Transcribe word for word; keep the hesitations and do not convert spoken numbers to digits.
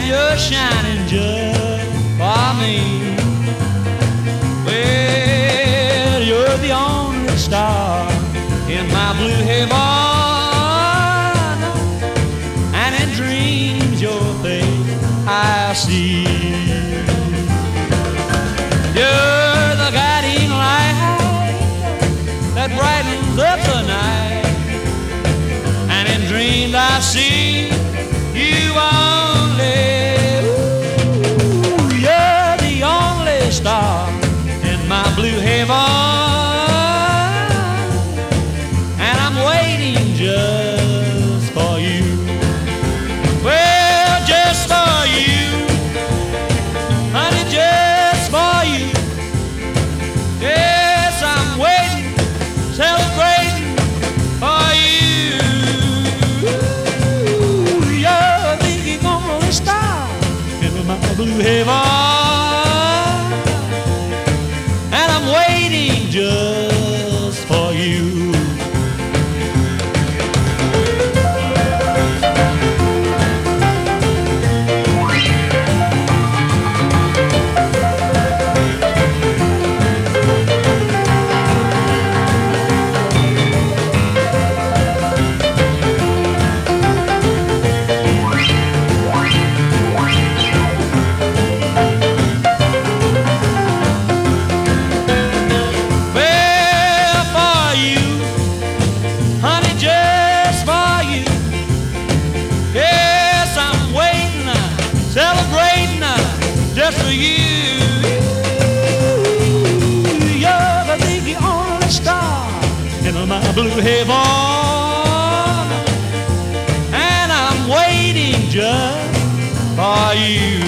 you're shining just for me. Well, you're the only star in my blue heaven, and in dreams your face I see. You're the guiding light that brightens up the night, and in dreams I see you only. Ooh, you're the only star in my blue heaven, and I'm waiting just for you. Well, just for you, honey, just for you. Yes, I'm waiting, celebrating for you. Ooh, you're the only star in my blue heaven, and I'm waiting just for you. Celebrating just for you. You're the only star in my blue heaven, and I'm waiting just for you.